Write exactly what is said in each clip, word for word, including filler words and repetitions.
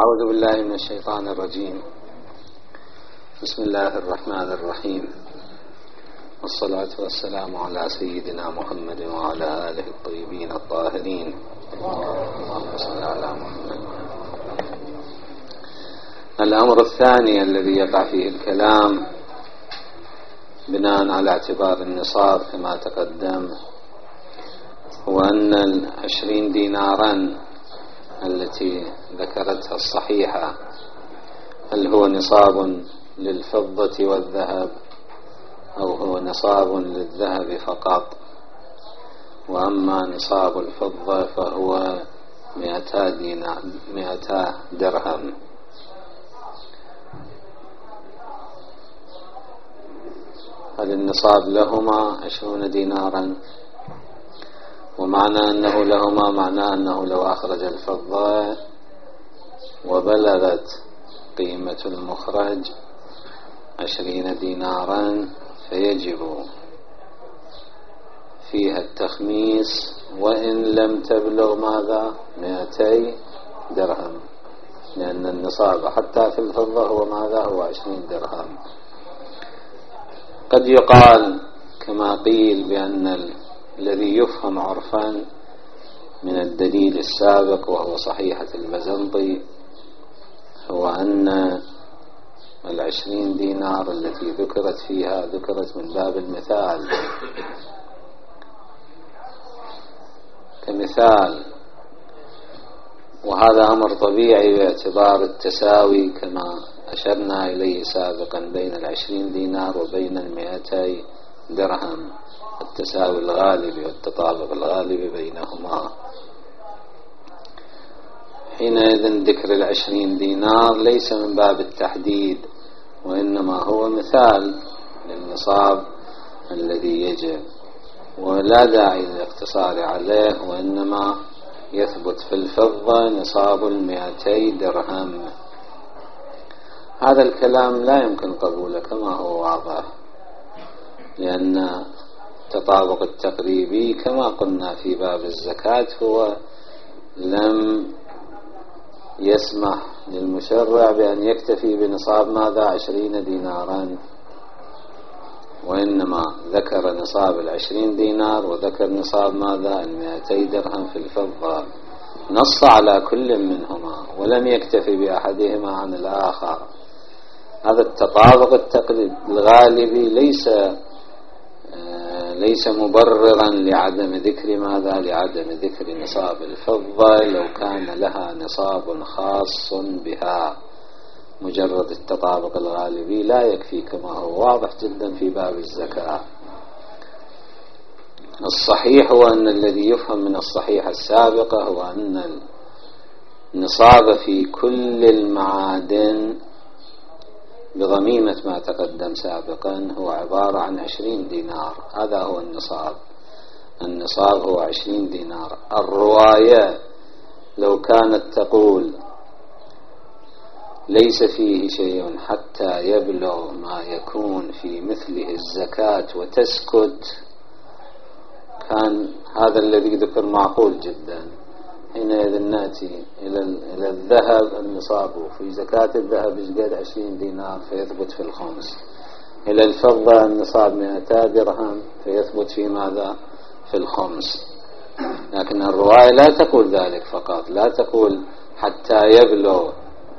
أعوذ بالله من الشيطان الرجيم. بسم الله الرحمن الرحيم، والصلاة والسلام على سيدنا محمد وعلى آله الطيبين الطاهرين. اللهم صل على محمد. الأمر الثاني الذي يقع فيه الكلام بناء على اعتبار النصاب كما تقدم هو أن العشرين دينارا التي ذكرتها الصحيحة هل هو نصاب للفضة والذهب أو هو نصاب للذهب فقط، وأما نصاب الفضة فهو مئتا دينار مئتا درهم. هل النصاب لهما عشرون دينارا؟ ومعنى أنه لهما معناه أنه لو أخرج الفضة وبلغت قيمة المخرج عشرين دينارا فيجب فيها التخميس وإن لم تبلغ ماذا؟ مئتي درهم، لأن النصاب حتى في الفضة هو ماذا؟ هو عشرين درهم. قد يقال كما قيل بأن الذي يفهم عرفا من الدليل السابق وهو صحيحة البزنطي هو أن العشرين دينار التي ذكرت فيها ذكرت من باب المثال، كمثال، وهذا أمر طبيعي باعتبار التساوي كما أشرنا إليه سابقا بين العشرين دينار وبين المئتي درهم، التساوي الغالب والتطابق الغالب بينهما. حينئذ ذكر العشرين دينار ليس من باب التحديد، وإنما هو مثال للنصاب الذي يجب، ولا داعي للاقتصار عليه، وإنما يثبت في الفضة نصاب المئتي درهم. هذا الكلام لا يمكن قبوله كما هو واضح، لأن التطابق التقريبي كما قلنا في باب الزكاة هو لم يسمح للمشرع بأن يكتفي بنصاب ماذا؟ عشرين دينارا، وإنما ذكر نصاب العشرين دينار وذكر نصاب ماذا؟ المئتي درهم في الفضة، نص على كل منهما ولم يكتفي بأحدهما عن الآخر. هذا التطابق التقريبي الغالبي ليس ليس مبررا لعدم ذكر ماذا؟ لعدم ذكر نصاب الفضة لو كان لها نصاب خاص بها. مجرد التطابق الغالبي لا يكفي كما هو واضح جدا في باب الزكاة. الصحيح هو أن الذي يفهم من الصحيحة السابقة هو أن النصاب في كل المعادن بضميمة ما تقدم سابقا هو عبارة عن عشرين دينار. هذا هو النصاب. النصاب هو عشرين دينار. الرواية لو كانت تقول ليس فيه شيء حتى يبلغ ما يكون في مثله الزكاة وتسكت، كان هذا الذي ذكر معقول جدا. حينئذ نأتي إلى إلى الذهب، النصاب في زكاة الذهب يجد عشرين دينار فيثبت في الخمس. إلى الفضة النصاب مئتا درهم فيثبت في ماذا؟ في الخمس. لكن الرواية لا تقول ذلك فقط، لا تقول حتى يبلغ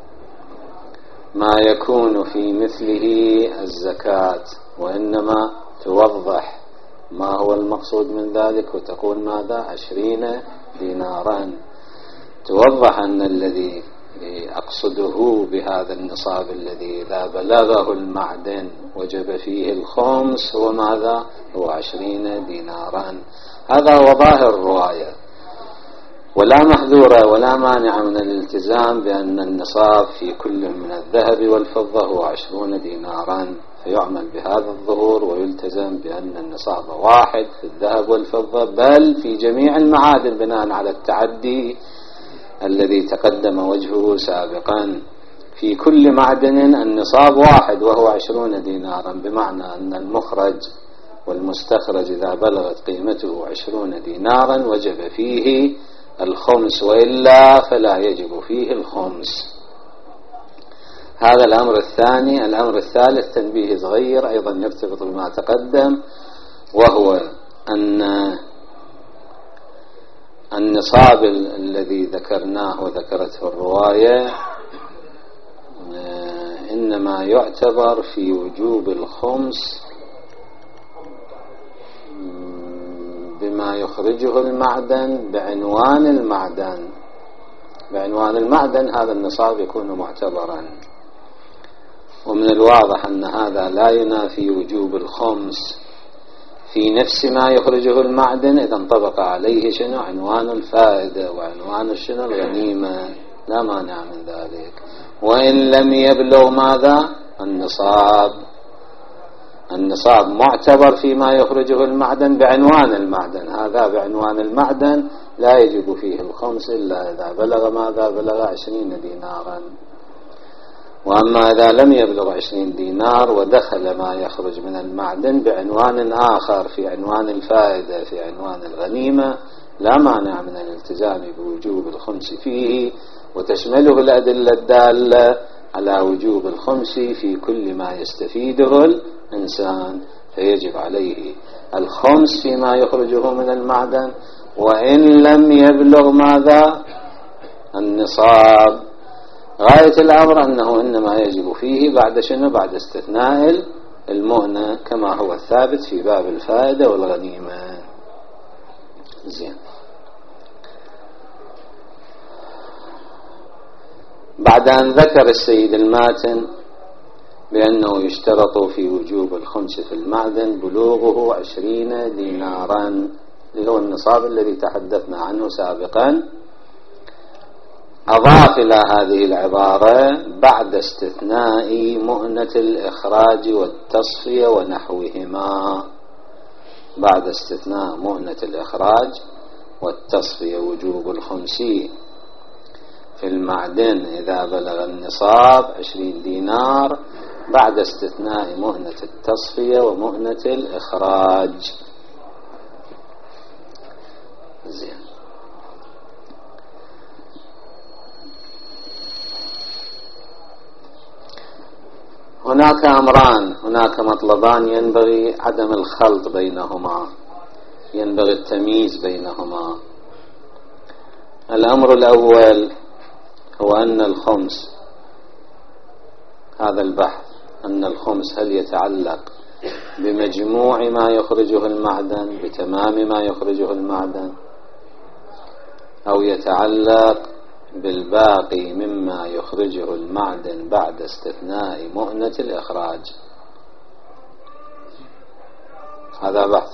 ما يكون في مثله الزكاة، وإنما توضح ما هو المقصود من ذلك وتقول ماذا؟ عشرين دينارا. توضح أن الذي أقصده بهذا النصاب الذي إذا بلغه المعدن وجب فيه الخمس هو ماذا؟ هو عشرين دينارا. هذا هو ظاهر الرواية، ولا محذور ولا مانع من الالتزام بأن النصاب في كل من الذهب والفضة هو عشرون دينارا، فيعمل بهذا الظهور ويلتزم بأن النصاب واحد في الذهب والفضة، بل في جميع المعادن بناء على التعدي الذي تقدم وجهه سابقا. في كل معدن النصاب واحد وهو عشرون دينارا، بمعنى أن المخرج والمستخرج إذا بلغت قيمته عشرون دينارا وجب فيه الخمس، وإلا فلا يجب فيه الخمس. هذا الأمر الثاني. الأمر الثالث تنبيه صغير أيضا يرتبط بما تقدم، وهو أن النصاب الذي ذكرناه وذكرته الرواية إنما يعتبر في وجوب الخمس بما يخرجه المعدن بعنوان المعدن. بعنوان المعدن هذا النصاب يكون معتبرا. ومن الواضح أن هذا لا ينافي وجوب الخمس في نفس ما يخرجه المعدن إذا انطبق عليه شنو عنوان الفائدة وعنوان شنو الغنيمة، لا مانع من ذلك. وإن لم يبلغ ماذا النصاب، النصاب معتبر فيما يخرجه المعدن بعنوان المعدن، هذا بعنوان المعدن لا يجب فيه الخمس إلا إذا بلغ ماذا بلغ عشرين دينارا. وأما إذا لم يبلغ عشرين دينار ودخل ما يخرج من المعدن بعنوان آخر في عنوان الفائدة في عنوان الغنيمة لا مانع من الالتزام بوجوب الخمس فيه، وتشمله الأدلة الدالة على وجوب الخمس في كل ما يستفيده الإنسان، فيجب عليه الخمس فيما يخرجه من المعدن وإن لم يبلغ ماذا النصاب. غاية الأمر أنه إنما يجب فيه بعد شنو بعد استثناء المؤنة كما هو الثابت في باب الفائدة والغنيمة. زين. بعد أن ذكر السيد الماتن بأنه يشترط في وجوب الخمس في المعدن بلوغه عشرين دينارا اللي هو النصاب الذي تحدثنا عنه سابقا، أضاف إلى هذه العبارة بعد استثناء مؤنة الإخراج والتصفية ونحوهما. بعد استثناء مؤنة الإخراج والتصفية وجوب الخمس في المعدن إذا بلغ النصاب عشرين دينار بعد استثناء مؤنة التصفية ومؤنة الإخراج. زين. هناك أمران، هناك مطلبان ينبغي عدم الخلط بينهما، ينبغي التمييز بينهما. الأمر الأول هو أن الخمس، هذا البحث أن الخمس هل يتعلق بمجموع ما يخرجه المعدن بتمام ما يخرجه المعدن أو يتعلق بالباقي مما يخرجه المعدن بعد استثناء مؤنة الإخراج. هذا بحث.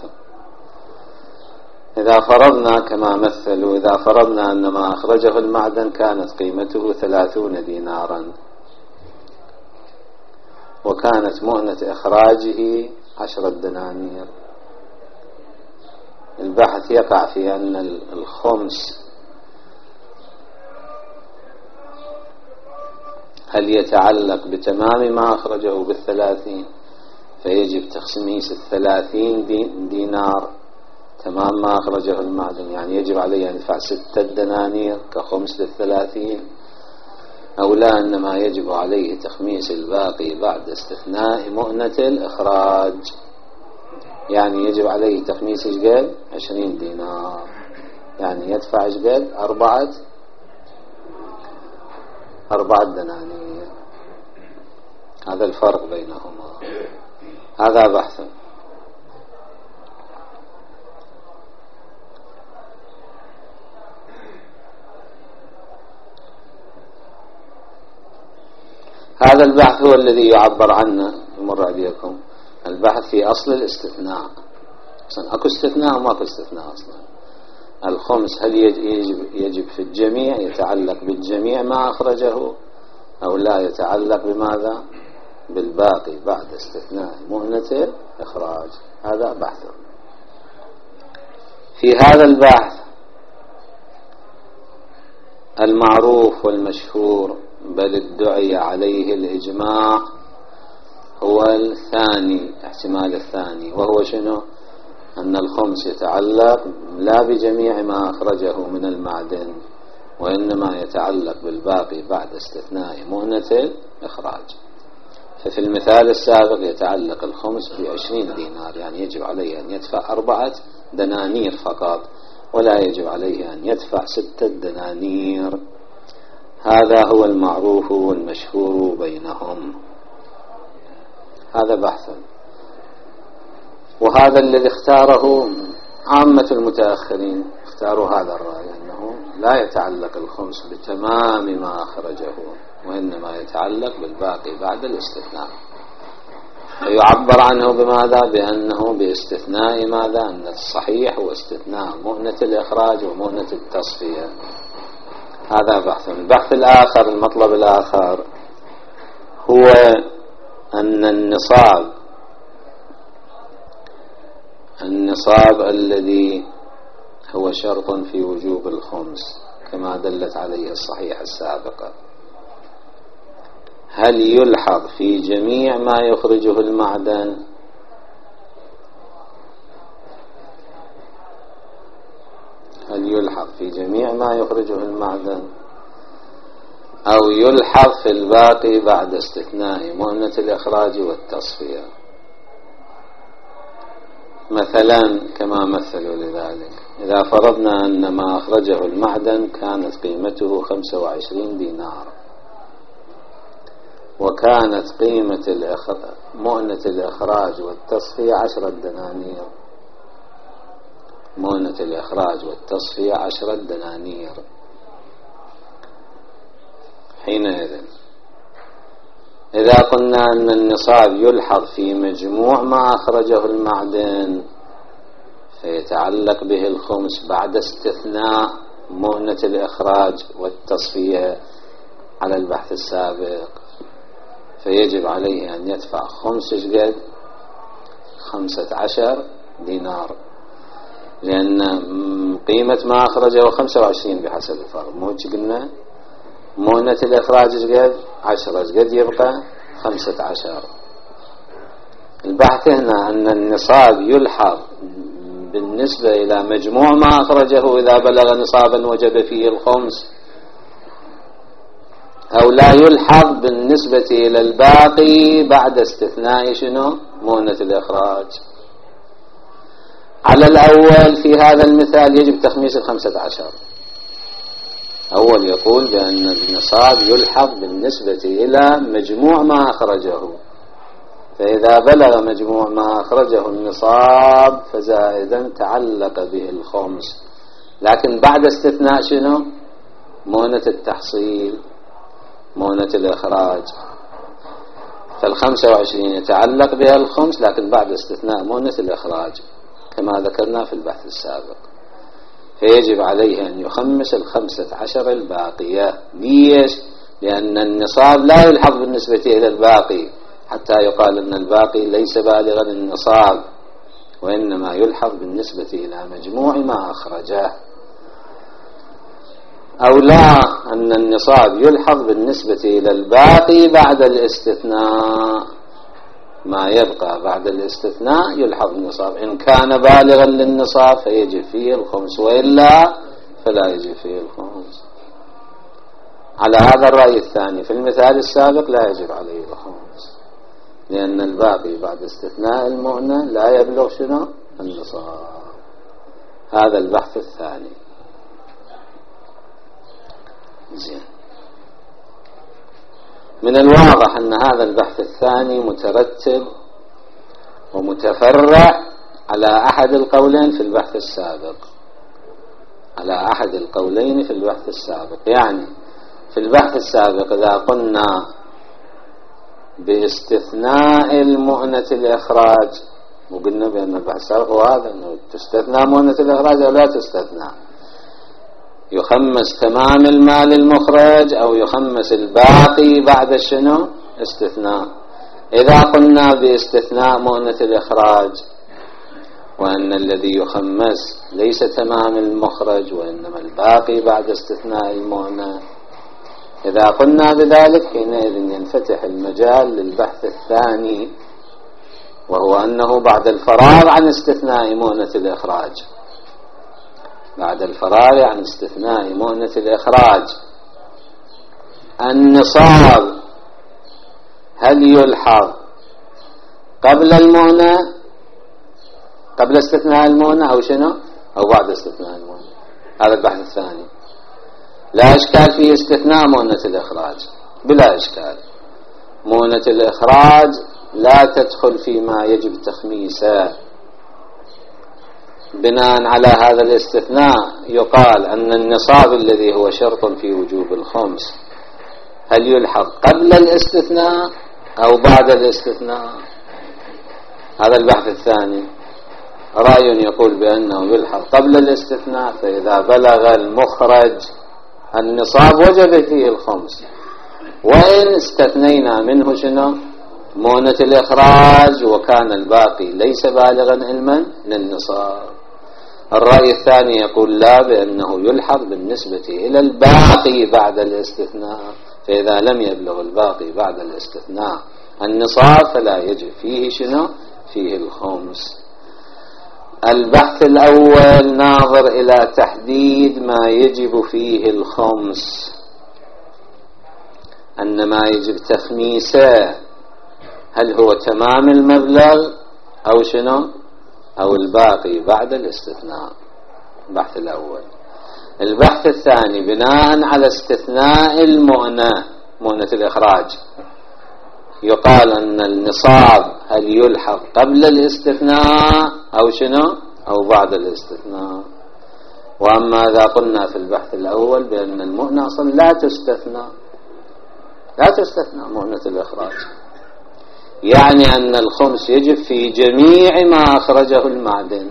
إذا فرضنا كما مثلوا، إذا فرضنا أن ما أخرجه المعدن كانت قيمته ثلاثون دينارا وكانت مؤنة إخراجه عشرة دنانير، البحث يقع في أن الخمس هل يتعلق بتمام ما أخرجه بالثلاثين فيجب تخميس الثلاثين دينار تمام ما أخرجه المعدن، يعني يجب عليه أن يدفع ستة دنانير كخمس للثلاثين، أو لا إنما يجب عليه تخميس الباقي بعد استثناء مؤنة الإخراج، يعني يجب عليه تخميس إجقال عشرين دينار، يعني يدفع إجقال أربعة أربعة دنانير. هذا الفرق بينهما، هذا بحث. هذا البحث هو الذي يعبر عنه يمر عليكم البحث في أصل الاستثناء. أصلا أكو استثناء وما أكو استثناء أصلا. الخمس هل يجب, يجب في الجميع، يتعلق بالجميع ما أخرجه، أو لا يتعلق بماذا بالباقي بعد استثناء مؤنة إخراج. هذا بحث. في هذا البحث المعروف والمشهور بل ادعي عليه الإجماع هو الثاني، احتمال الثاني، وهو شنو؟ أن الخمس يتعلق لا بجميع ما أخرجه من المعدن وإنما يتعلق بالباقي بعد استثناء مؤنة الإخراج. ففي المثال السابق يتعلق الخمس بعشرين دينار، يعني يجب عليه أن يدفع أربعة دنانير فقط، ولا يجب عليه أن يدفع ستة دنانير. هذا هو المعروف والمشهور بينهم. هذا بحث، وهذا الذي اختاره عامة المتأخرين، اختاروا هذا الرأي أنه لا يتعلق الخمس بتمام ما أخرجه، وإنما يتعلق بالباقي بعد الاستثناء. فيعبر عنه بماذا؟ بأنه باستثناء ماذا؟ أن الصحيح هو استثناء مؤنة الإخراج ومؤنة التصفية. هذا بحث. البحث الآخر، المطلب الآخر، هو أن النصاب النصاب الذي هو شرط في وجوب الخمس كما دلت عليه الصحيحة السابقة، هل يلحظ في جميع ما يخرجه المعدن هل يلحظ في جميع ما يخرجه المعدن أو يلحظ في الباقي بعد استثناء مؤنة الإخراج والتصفية؟ مثلا كما مثلوا لذلك، إذا فرضنا أن ما أخرجه المعدن كانت قيمته خمسة وعشرين دينار، وكانت قيمة مؤنة الإخراج والتصفية عشرة دنانير، مؤنة الإخراج والتصفية عشرة دنانير، حينئذ إذا قلنا أن النصاب يلحظ في مجموع ما أخرجه المعدن فيتعلق به الخمس بعد استثناء مؤنة الإخراج والتصفية على البحث السابق، فيجب عليه أن يدفع خمس قد خمسة عشر دينار، لأن قيمة ما أخرجه خمسة وعشرين بحسب الفرق، مو قلنا مؤنة الإخراج قد عشرة، قد يبقى خمسة عشر. البحث هنا أن النصاب يلحظ بالنسبة إلى مجموع ما أخرجه إذا بلغ نصابا وجب فيه الخمس، أو لا يلحظ بالنسبة إلى الباقي بعد استثناء شنو مؤنة الإخراج. على الأول في هذا المثال يجب تخميس الخمسة عشر. أول يقول بأن النصاب يلحظ بالنسبة إلى مجموع ما أخرجه، فإذا بلغ مجموع ما أخرجه النصاب فزائدا تعلق به الخمس، لكن بعد استثناء شنو مؤنة التحصيل مؤنة الإخراج، فالخمسة وعشرين يتعلق بها الخمس لكن بعد استثناء مؤنة الإخراج كما ذكرنا في البحث السابق، فيجب عليه أن يخمس الخمسة عشر الباقية. ليش؟ لأن النصاب لا يلحظ بالنسبة إلى الباقي حتى يقال أن الباقي ليس بالغا النصاب، وإنما يلحظ بالنسبة إلى مجموع ما أخرجه. أو لا، أن النصاب يلحظ بالنسبة إلى الباقي بعد الاستثناء، ما يبقى بعد الاستثناء يلحظ النصاب، إن كان بالغا للنصاب فيجب فيه الخمس، وإلا فلا يجب فيه الخمس. على هذا الرأي الثاني في المثال السابق لا يجب عليه الخمس، لأن الباقي بعد استثناء المؤنة لا يبلغ شنو النصاب. هذا البحث الثاني. زين. من الواضح أن هذا البحث الثاني مترتب ومتفرع على أحد القولين في البحث السابق على أحد القولين في البحث السابق يعني في البحث السابق إذا قلنا باستثناء المؤنة الإخراج، وقلنا بأن البحث السابق هو هذا، أنه تستثنى مؤنة الإخراج أو لا تستثنى، يخمس تمام المال المخرج أو يخمس الباقي بعد شنو استثناء. إذا قلنا باستثناء مؤنة الإخراج وأن الذي يخمس ليس تمام المخرج وإنما الباقي بعد استثناء المؤنة، إذا قلنا بذلك حينئذ ينفتح المجال للبحث الثاني، وهو أنه بعد الفراغ عن استثناء مؤنة الإخراج بعد الفراغ عن استثناء مؤنة الإخراج. النصاب هل يلحظ قبل المؤنة قبل استثناء المؤنة أو شنو أو بعد استثناء المؤنة؟ هذا البحث الثاني. لا إشكال في استثناء مؤنة الإخراج بلا إشكال. مؤنة الإخراج لا تدخل فيما يجب تخميسه. بناء على هذا الاستثناء يقال أن النصاب الذي هو شرط في وجوب الخمس هل يلحق قبل الاستثناء أو بعد الاستثناء؟ هذا البحث الثاني. رأي يقول بأنه يلحق قبل الاستثناء، فإذا بلغ المخرج النصاب وجب فيه الخمس، وإن استثنينا منه شنو مؤنة الإخراج وكان الباقي ليس بالغا علما للنصاب. الرأي الثاني يقول لا، بأنه يلحق بالنسبة إلى الباقي بعد الاستثناء، فإذا لم يبلغ الباقي بعد الاستثناء النصاب فلا يجب فيه شنو فيه الخمس. البحث الأول ناظر إلى تحديد ما يجب فيه الخمس، أن ما يجب تخميسه هل هو تمام المبلغ أو شنو أو الباقي بعد الاستثناء. البحث الأول. البحث الثاني بناء على استثناء المؤنة مؤنة الإخراج يقال أن النصاب هل يلحق قبل الاستثناء أو شنو أو بعد الاستثناء. وأما إذا قلنا في البحث الأول بأن المؤنة أصلا لا تستثنى لا تستثنى مؤنة الإخراج، يعني أن الخمس يجب في جميع ما أخرجه المعدن.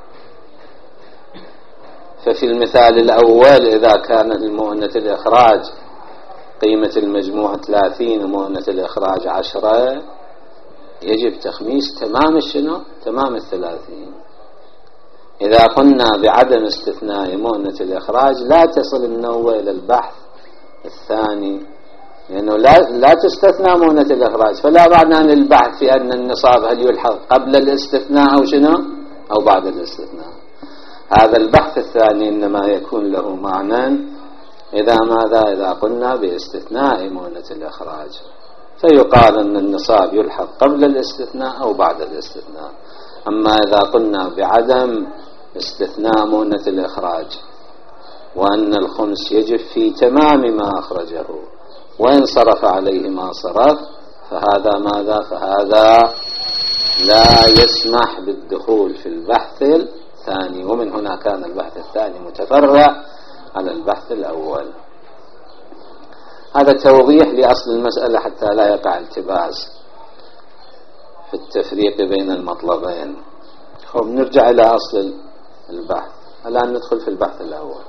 ففي المثال الأول إذا كان المؤنة الإخراج قيمة المجموع ثلاثين ومؤنة الإخراج عشرة يجب تخميس تمام الشنو تمام الثلاثين. إذا قلنا بعدم استثناء مؤنة الإخراج لا تصل النوبة إلى البحث الثاني، لأنه لا, لا تستثنى مؤنة الإخراج، فلا معنى للبحث في أن النصاب هل يلحق قبل الاستثناء أو شنو أو بعد الاستثناء. هذا البحث الثاني إنما يكون له معنى إذا ماذا إذا قلنا باستثناء مؤنة الإخراج، فيقال أن النصاب يلحق قبل الاستثناء أو بعد الاستثناء. أما إذا قلنا بعدم استثناء مؤنة الإخراج وأن الخمس يجب في تمام ما أخرجه وإن صرف عليه ما صرف، فهذا ماذا فهذا لا يسمح بالدخول في البحث الثاني. ومن هنا كان البحث الثاني متفرع على البحث الأول. هذا توضيح لأصل المسألة حتى لا يقع التباس في التفريق بين المطلبين. خب نرجع إلى أصل البحث. الآن ندخل في البحث الأول.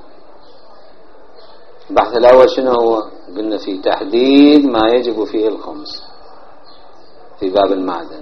البحث الأول شنو هو؟ قلنا في تحديد ما يجب فيه الخمس في باب المعدن.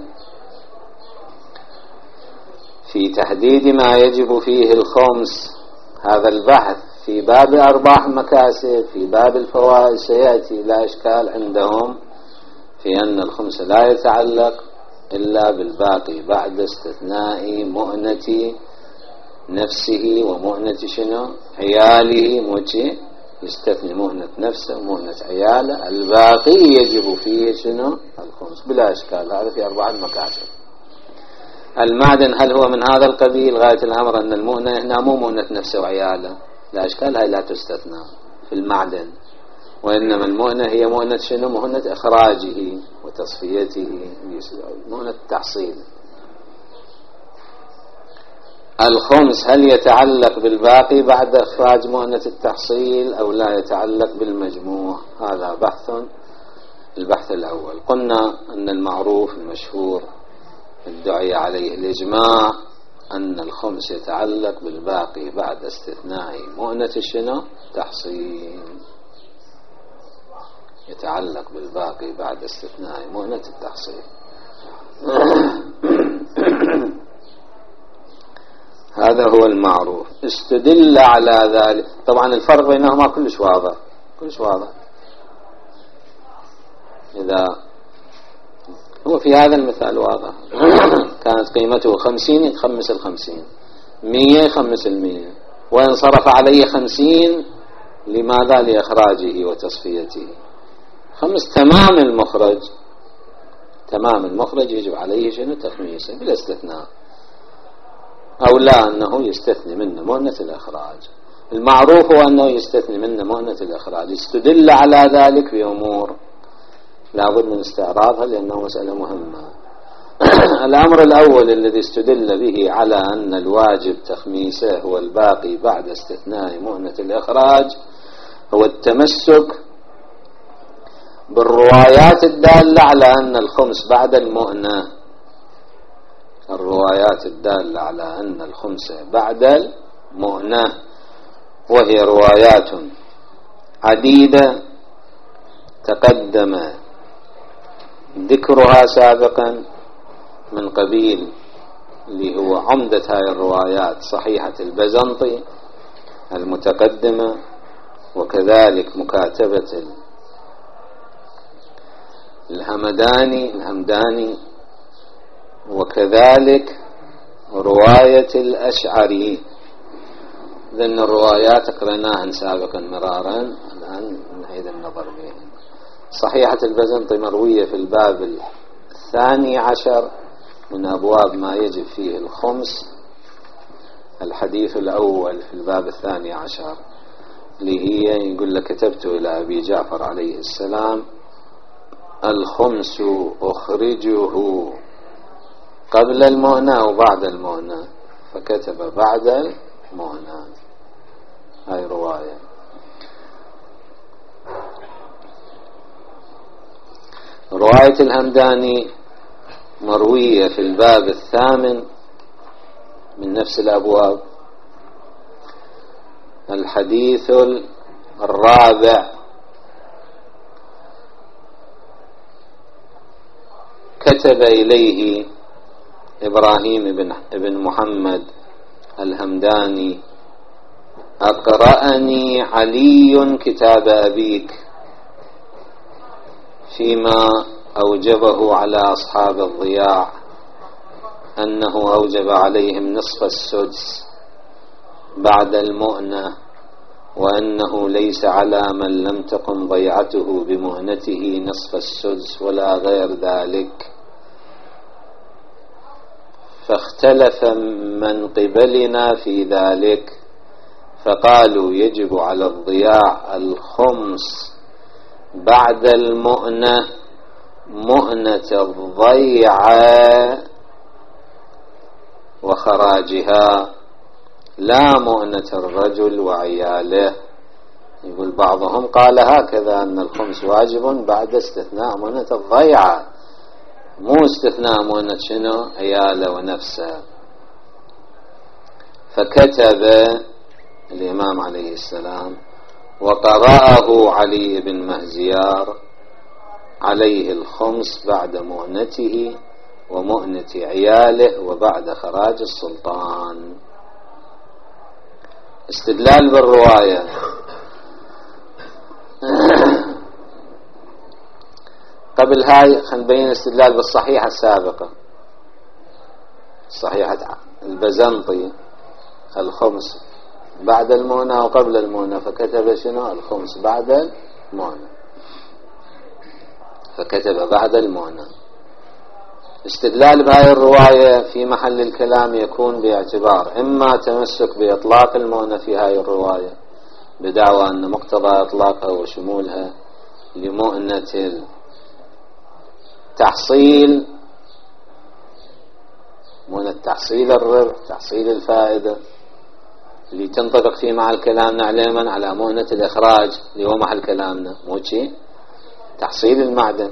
في تحديد ما يجب فيه الخمس هذا البحث في باب أرباح مكاسب في باب الفوائد سيأتي. لا إشكال عندهم في أن الخمس لا يتعلق إلا بالباقي بعد استثناء مؤنة نفسه ومؤنة شنو عياله. موجه يستثني مؤنة نفسه ومؤنة عياله، الباقي يجب فيه شنو الخمس بلا إشكال. هذا في أرباح المكاسب. المعدن هل هو من هذا القبيل؟ غاية الأمر أن المؤنة هنا مو مؤنة نفسه وعياله، لا إشكال، هاي لا تستثنى في المعدن، وإنما المؤنة هي مؤنة شنو مؤنة إخراجه وتصفيته، مؤنة التحصيل. الخمس هل يتعلق بالباقي بعد إخراج مؤنة التحصيل أو لا يتعلق بالمجموع؟ هذا بحث البحث الأول. قلنا أن المعروف المشهور الدعي عليه الإجماع أن الخمس يتعلق بالباقي بعد استثناء مؤنة شنو تحصيل، يتعلق بالباقي بعد استثناء مؤنة التحصيل. هذا هو المعروف. استدل على ذلك. طبعا الفرق بينهما كلش واضح كلش واضح. إذا هو في هذا المثال واضح كانت قيمته خمسين يخمس الخمسين، مية يخمس المية، وإن صرف عليه خمسين لماذا؟ لإخراجه وتصفيته. خمس تمام المخرج، تمام المخرج يجب عليه شنو؟ تخميسه بلا استثناء، أو لا أنه يستثني منه مؤنة الإخراج. المعروف هو أنه يستثني منه مؤنة الإخراج. استدل على ذلك بأمور لا بد من استعراضها لأنه مسألة مهمة. الأمر الأول الذي استدل به على أن الواجب تخميسه هو الباقي بعد استثناء مؤنة الإخراج هو التمسك بالروايات الدالة على أن الخمس بعد المؤنة، الروايات الدالة على أن الخمس بعد المؤنة، وهي روايات عديدة تقدم ذكرها سابقا من قبيل اللي هو عمدة هاي الروايات صحيحة البزنطي المتقدمة، وكذلك مكاتبة الهمداني الهمداني وكذلك رواية الأشعري. لأن الروايات قرأناها سابقا مرارا، الآن نعيد النظر بها. صحيحة البزنطي مروية في الباب الثاني عشر من أبواب ما يجب فيه الخمس. الحديث الأول في الباب الثاني عشر اللي هي يقول لك كتبت إلى أبي جعفر عليه السلام الخمس أخرجه قبل المؤنة وبعد المؤنة، فكتب بعد المؤنة. هاي رواية. رواية الهمداني مروية في الباب الثامن من نفس الأبواب، الحديث الرابع. كتب إليه إبراهيم بن, بن محمد الهمداني أقرأني علي كتاب أبيك فيما أوجبه على أصحاب الضياع أنه أوجب عليهم نصف السدس بعد المؤنة، وأنه ليس على من لم تقم ضيعته بمؤنته نصف السدس ولا غير ذلك. فاختلف من قبلنا في ذلك، فقالوا يجب على الضياع الخمس بعد المؤنة مؤنة الضيعة وخراجها، لا مؤنة الرجل وعياله. يقول بعضهم قال هكذا أن الخمس واجب بعد استثناء مؤنة الضيعة، مو استثناء مؤنة شنو؟ عياله ونفسه. فكتب الإمام عليه السلام وقرأه علي بن مهزيار عليه الخمس بعد مؤنته ومؤنة عياله وبعد خراج السلطان. استدلال بالرواية. قبل هاي خلينا نبين استدلال بالصحيحة السابقة، صحيحة البزنطي الخمس بعد المؤنة وقبل المؤنة، فكتب شنو؟ الخمس بعد المؤنة، فكتب بعد المؤنة. استدلال بهاي الرواية في محل الكلام يكون باعتبار إما تمسك بإطلاق المؤنة في هاي الرواية بدعوى أن مقتضى إطلاقها وشمولها لمؤنة التحصيل، مؤنة تحصيل الربح، تحصيل الفائدة اللي تنطبق في مع الكلام نعلما على مؤنة الإخراج اللي هو محل كلامنا، مو شيء تحصيل المعدن.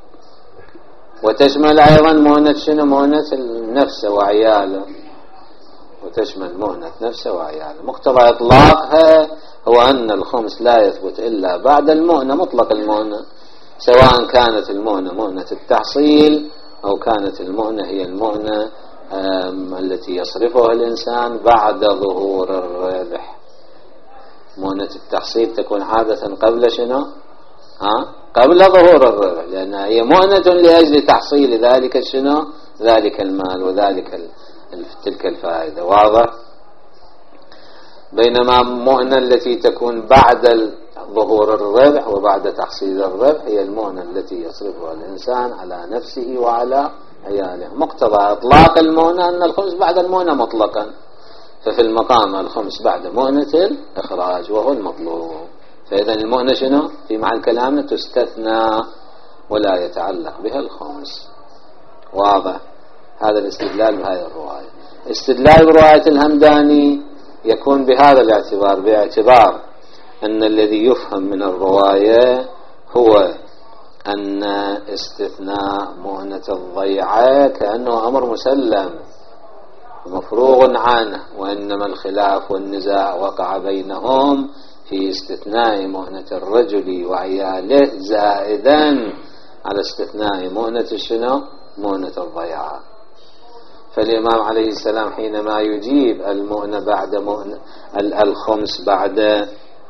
وتشمل أيضا مؤنة شنو؟ مؤنة النفس وعياله، وتشمل مؤنة نفسه وعياله. مقتضى إطلاقها هو أن الخمس لا يثبت إلا بعد المؤنة، مطلق المؤنة، سواء كانت المؤنة مؤنة التحصيل أو كانت المؤنة هي المؤنة التي يصرفها الإنسان بعد ظهور الربح. مؤنة التحصيل تكون عادة قبل شنو؟ ها؟ قبل ظهور الربح، لأنها هي مؤنة لأجل تحصيل ذلك شنو؟ ذلك المال وذلك تلك الفائدة. واضح؟ بينما مؤنة التي تكون بعد ظهور الربح وبعد تحصيل الربح هي المؤنة التي يصرفها الإنسان على نفسه وعلى عياله. مقتضى إطلاق المؤنة أن الخمس بعد المؤنة مطلقا، ففي المقام الخمس بعد مؤنة الإخراج وهو المطلوب. فإذا المؤنة شنو في معنى كلامنا تستثنى ولا يتعلق بها الخمس. واضح هذا الاستدلال بهذه الرواية. استدلال برواية الهمداني يكون بهذا الاعتبار، باعتبار أن الذي يفهم من الرواية هو أن استثناء مؤنة الضيعة كأنه أمر مسلم مفروغ عنه، وإنما الخلاف والنزاع وقع بينهم في استثناء مؤنة الرجل وعياله زائدا على استثناء مؤنة الشنو مؤنة الضيعة. فالإمام عليه السلام حينما يجيب المؤنة بعد مؤنة الخمس بعد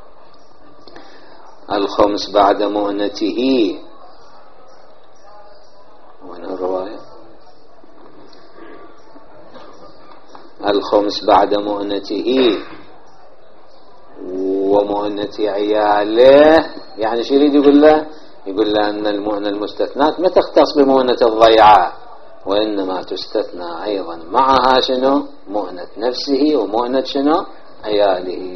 الخمس بعد مؤنته، وين الرواية الخمس بعد مؤنته ومؤنة عياله، يعني شو يريد يقول له؟ يقول له أن المؤنة المستثنات ما تختص بمؤنة الضيعة، وإنما تستثنى أيضا معها شنو مؤنة نفسه ومؤنة شنو عياله.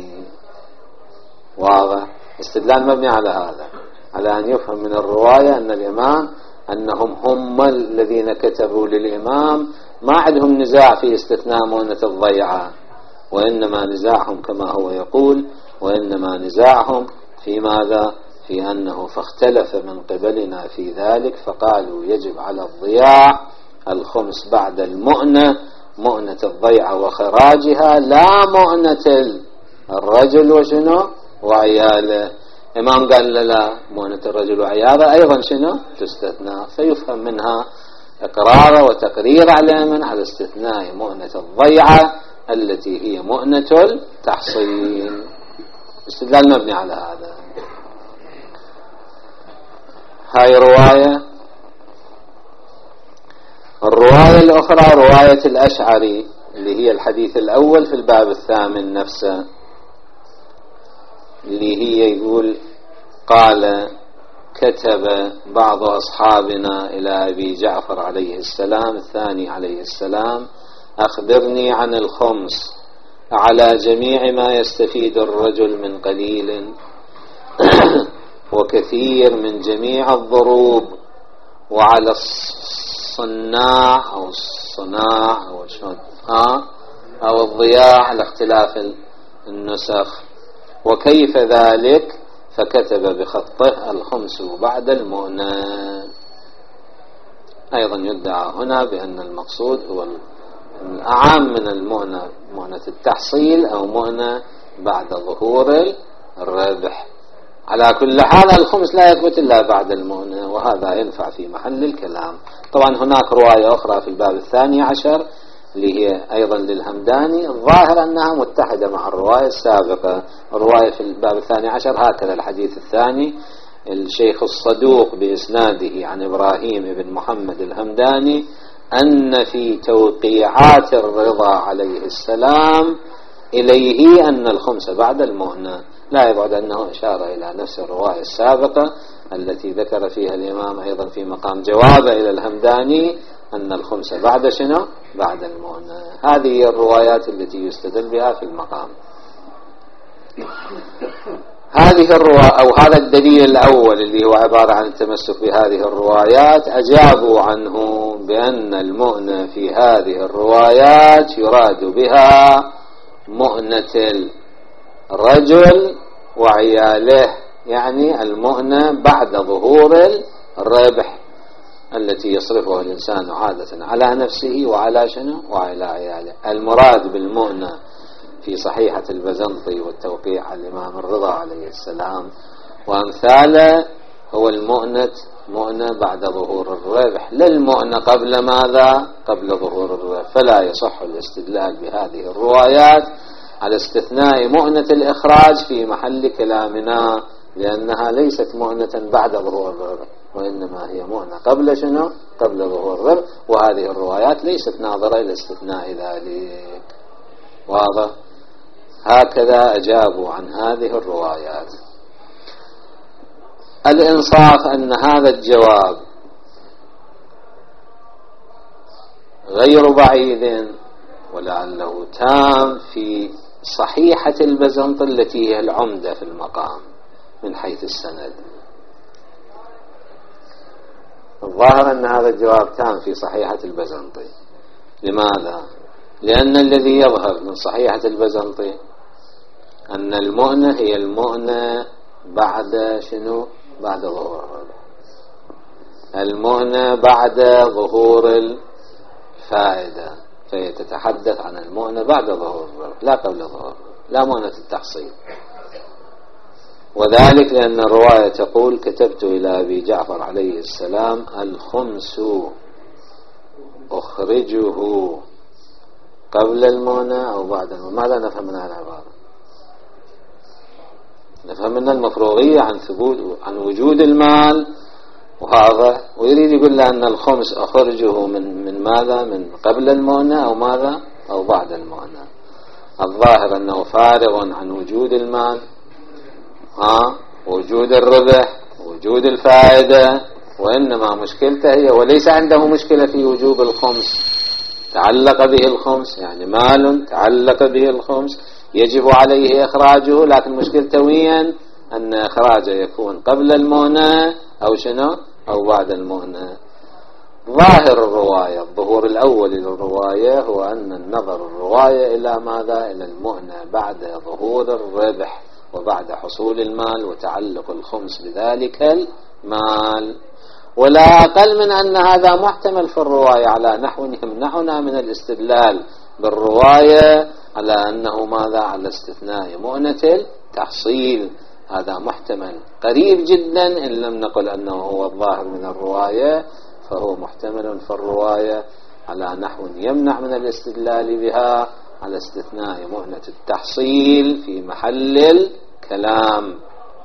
واضح؟ استدلال مبني على هذا، على أن يفهم من الرواية أن الإمام أنهم هم الذين كتبوا للإمام ما عندهم نزاع في استثناء مؤنة الضيعة، وإنما نزاعهم كما هو يقول، وإنما نزاعهم في ماذا؟ في أنه فاختلف من قبلنا في ذلك فقالوا يجب على الضياع الخمس بعد المؤنة مؤنة الضيعة وخراجها، لا مؤنة الرجل وشنو وعياله. إمام قال لا، مؤنة الرجل وعياله أيضا شنو تستثنى، فيفهم منها إقرار وتقرير على من على استثناء مؤنة الضيعة التي هي مؤنة التحصيل. استدلال مبني على هذا. هاي رواية. الرواية الأخرى رواية الأشعري اللي هي الحديث الأول في الباب الثامن نفسه، اللي هي يقول قال كتب بعض أصحابنا إلى أبي جعفر عليه السلام الثاني عليه السلام أخبرني عن الخمس على جميع ما يستفيد الرجل من قليل وكثير من جميع الضروب، وعلى الصناع أو الصناع أو شلون ها أو الضياع على اختلاف النسخ، وكيف ذلك؟ فكتب بخطه الخمس بعد المؤنة. أيضا يدعى هنا بأن المقصود هو الأعم من المؤنة مؤنة التحصيل أو مؤنة بعد ظهور الربح. على كل حال الخمس لا يثبت إلا بعد المؤنة، وهذا ينفع في محل الكلام. طبعا هناك رواية أخرى في الباب الثاني عشر اللي هي أيضا للهمداني، الظاهر أنها متحدة مع الرواية السابقة. الرواية في الباب الثاني عشر هكذا: الحديث الثاني الشيخ الصدوق بإسناده عن إبراهيم بن محمد الهمداني أن في توقيعات الرضا عليه السلام إليه أن الخمس بعد المؤنة. لا يبعد أنه إشارة إلى نفس الرواية السابقة التي ذكر فيها الإمام أيضا في مقام جوابه إلى الهمداني أن الخمس بعد شنو بعد المؤنة. هذه الروايات التي يستدل بها في المقام. هذه الرواية أو هذا الدليل الأول اللي هو عبارة عن التمسك بهذه الروايات أجابوا عنه بأن المؤنة في هذه الروايات يراد بها مؤنة الرجل وعياله، يعني المؤنة بعد ظهور الربح التي يصرفها الإنسان عادة على نفسه وعلى شنو وعلى عياله. المراد بالمؤنة في صحيحة البزنطي والتوقيع على الإمام الرضا عليه السلام وأمثاله هو المؤنة مؤنة بعد ظهور الربح، للمؤنة قبل ماذا؟ قبل ظهور الربح. فلا يصح الاستدلال بهذه الروايات على استثناء مؤنة الإخراج في محل كلامنا، لأنها ليست مؤنة بعد ظهور الربح، وإنما هي مؤنة قبل شنو؟ قبل ظهور الربح. وهذه الروايات ليست ناظرة إلى استثناء ذلك. واضح؟ هكذا أجابوا عن هذه الروايات. الإنصاف أن هذا الجواب غير بعيد ولعله تام في صحيحة البزنطي التي هي العمدة في المقام من حيث السند. الظاهر أن هذا الجواب تام في صحيحة البزنطي. لماذا؟ لأن الذي يظهر من صحيحة البزنطي أن المؤنة هي المؤنة بعد شنو؟ بعد ظهور الربح. المؤنة بعد ظهور الفائدة، فهي تتحدث عن المؤنة بعد ظهور الربح لا قبل ظهور، لا مؤنة التحصيل. وذلك لأن الرواية تقول: كتبت إلى أبي جعفر عليه السلام الخمس أخرجه قبل المؤنة أو بعد المؤنة. ماذا نفهم من هذه العبارة؟ نفهم من المفروغية عن ثبوت عن وجود المال وهذا، ويريد يقول له أن الخمس أخرجه من من ماذا؟ من قبل المؤنة أو ماذا؟ أو بعد المؤنة. الظاهر أنه فارغ عن وجود المال، ها، وجود الربح، وجود الفائدة، وإنما مشكلته هي، وليس عنده مشكلة في وجوب الخمس، تعلق به الخمس، يعني مال تعلق به الخمس يجب عليه إخراجه، لكن مشكلته وين؟ أن إخراجه يكون قبل المؤنة أو شنو؟ أو بعد المؤنة. ظاهر الرواية، الظهور الأول للرواية هو أن النظر الرواية إلى ماذا؟ إلى المؤنة بعد ظهور الربح وبعد حصول المال وتعلق الخمس بذلك المال. ولا أقل من أن هذا محتمل في الرواية على نحو يمنعنا من الاستدلال بالرواية على أنه ماذا؟ على استثناء مؤنة التحصيل. هذا محتمل قريب جدا، إن لم نقل أنه هو الظاهر من الرواية، فهو محتمل في الرواية على نحو يمنع من الاستدلال بها على استثناء مؤنة التحصيل في محل الكلام.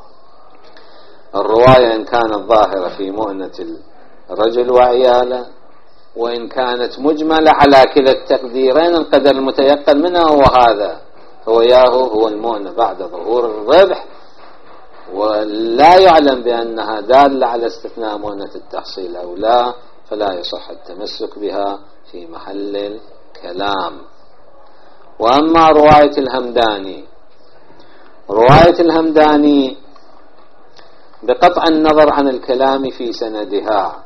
الرواية إن كانت ظاهرة في مؤنة الرجل وعياله، وإن كانت مجملة على كلا التقديرين، القدر المتيقن منها هو هذا، هو ياهو هو المؤنة بعد ظهور الربح، ولا يعلم بأنها دالة على استثناء مؤنة التحصيل أو لا، فلا يصح التمسك بها في محل الكلام. وأما رواية الهمداني، رواية الهمداني بقطع النظر عن الكلام في سندها،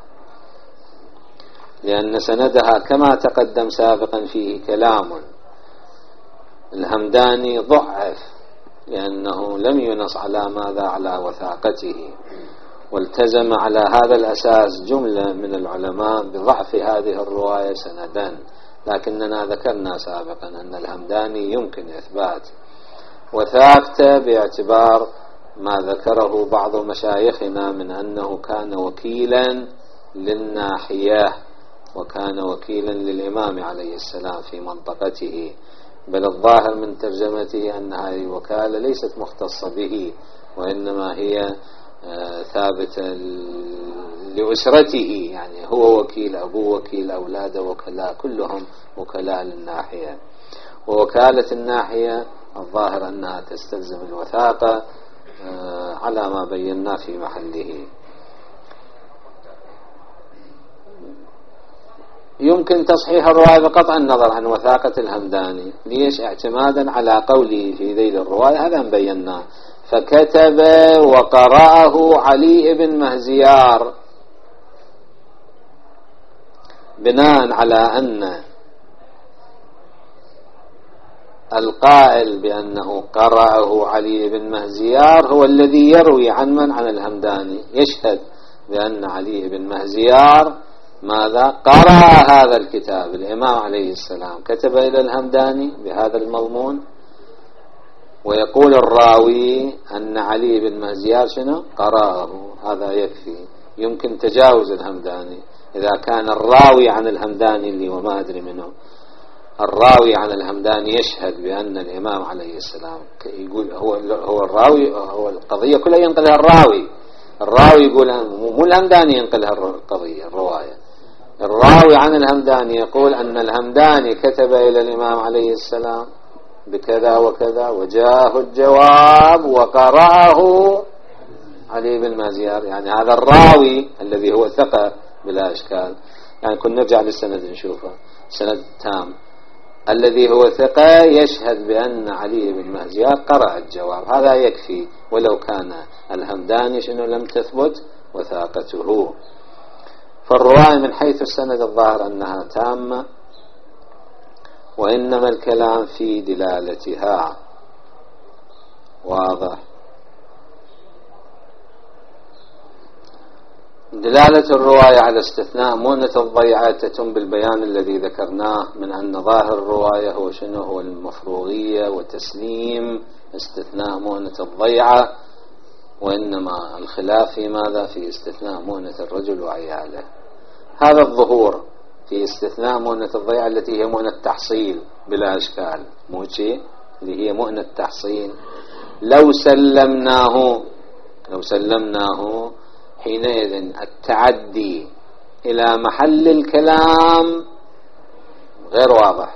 لأن سندها كما تقدم سابقا فيه كلام. الهمداني ضعف لأنه لم ينص على ماذا؟ على وثاقته، والتزم على هذا الأساس جملة من العلماء بضعف هذه الرواية سندا، لكننا ذكرنا سابقا أن الهمداني يمكن إثبات وثاقته باعتبار ما ذكره بعض مشايخنا من أنه كان وكيلا للناحية، وكان وكيلا للإمام عليه السلام في منطقته، بل الظاهر من ترجمته أن هذه الوكالة ليست مختصة به، وإنما هي ثابتة لأسرته، يعني هو وكيل أبوه وكيل أولاده وكلاء، كلهم وكلاء للناحية. ووكالة الناحية الظاهر أنها تستلزم الوثاقة على ما بينا في محله. يمكن تصحيح الرواية بقطع النظر عن وثاقة الهمداني. ليش؟ اعتمادا على قوله في ذيل الرواية، هذا بيناه: فكتب وقرأه علي بن مهزيار، بناء على أن القائل بأنه قرأه علي بن مهزيار هو الذي يروي عن من؟ عن الهمداني، يشهد بأن علي بن مهزيار ماذا؟ قرأ هذا الكتاب. الإمام عليه السلام كتب إلى الهمداني بهذا المضمون، ويقول الراوي أن علي بن مهزيار شنو؟ قرأه. هذا يكفي، يمكن تجاوز الهمداني إذا كان الراوي عن الهمداني اللي وما أدري منه، الراوي عن الهمداني يشهد بأن الإمام عليه السلام يقول هو هو الراوي، هو القضية كلها ينقلها الراوي، الراوي يقول مو الهمداني ينقلها القضية الرواية. الراوي عن الهمداني يقول أن الهمداني كتب إلى الإمام عليه السلام، بكذا وكذا، وجاءه الجواب وقرأه علي بن مازيار. يعني هذا الراوي الذي هو ثقة بلا إشكال، يعني كنا نرجع للسند نشوفه سند تام، الذي هو ثقة يشهد بأن علي بن مازيار قرأ الجواب، هذا يكفي، ولو كان الهمداني شنو لم تثبت وثاقته. فالرواية من حيث السند الظاهر أنها تامة، وإنما الكلام في دلالتها. واضح؟ دلالة الرواية على استثناء مؤنة الضيعة تتم بالبيان الذي ذكرناه من أن ظاهر الرواية هو شنو؟ هو المفروغية وتسليم استثناء مؤنة الضيعة، وإنما الخلاف في ماذا؟ في استثناء مؤنة الرجل وعياله. هذا الظهور في استثناء مؤنة الضيعة التي هي مؤنة تحصيل بلا إشكال، مو شيء اللي هي مؤنة تحصيل. لو سلمناه لو سلمناه حينئذ التعدي إلى محل الكلام غير واضح،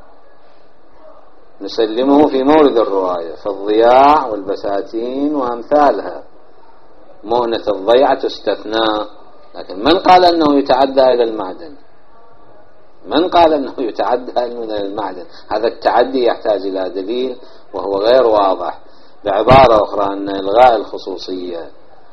نسلمه في مورد الرواية، فالضياع والبساتين وأمثالها. مؤنة الضيعة تستثنى، لكن من قال أنه يتعدى إلى المعدن؟ من قال أنه يتعدى إلى المعدن؟ هذا التعدي يحتاج إلى دليل وهو غير واضح. بعبارة أخرى أن إلغاء الخصوصية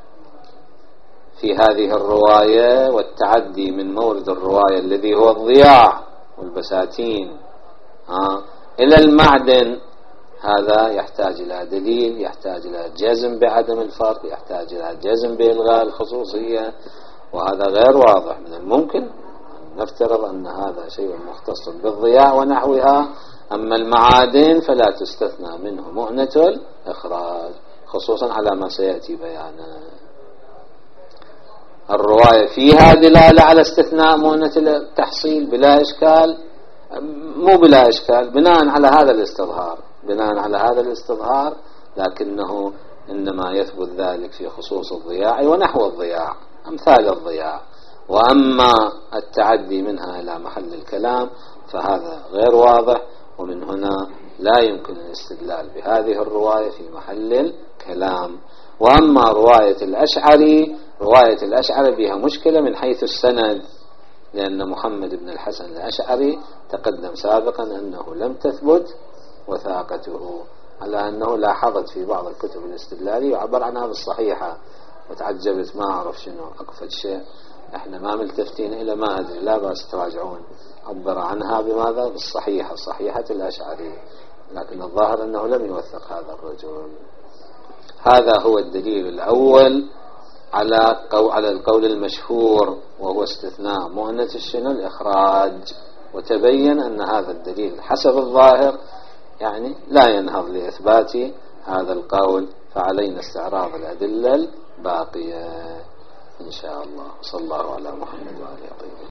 في هذه الرواية والتعدي من مورد الرواية الذي هو الضياع والبساتين ها إلى المعدن، هذا يحتاج إلى دليل، يحتاج إلى جزم بعدم الفرق، يحتاج إلى جزم بإلغاء الخصوصية، وهذا غير واضح. من الممكن نفترض أن هذا شيء مختص بالضياع ونحوها، أما المعادن فلا تستثنى منه مؤنة الإخراج، خصوصا على ما سيأتي بيانه. الرواية فيها دلالة على استثناء مؤنة التحصيل بلا إشكال، مو بلا إشكال، بناء على هذا الاستظهار بناء على هذا الاستظهار لكنه إنما يثبت ذلك في خصوص الضياع ونحو الضياع، أمثال الضياع. وأما التعدي منها إلى محل الكلام فهذا غير واضح، ومن هنا لا يمكن الاستدلال بهذه الرواية في محل الكلام. وأما رواية الأشعري رواية الأشعري بها مشكلة من حيث السند، لأن محمد بن الحسن الأشعري تقدم سابقا أنه لم تثبت وثاقته، على أنه لاحظت في بعض الكتب الاستدلالية يعبر عنها بالصحيحة، وتعجبت ما أعرف شنو أقفل شيء احنا ما ملتفتين إلى ما أدري، لا بأس تراجعون، عبر عنها بماذا؟ بالصحيحة، صحيحة الأشعري، لكن الظاهر أنه لم يوثق هذا الرجل. هذا هو الدليل الأول على قول على القول المشهور، وهو استثناء مؤنة الشنو؟ الإخراج. وتبين أن هذا الدليل حسب الظاهر يعني لا ينهض لإثبات هذا القول، فعلينا استعراض الأدلة الباقية إن شاء الله. صلى الله على محمد وآله وصحبه.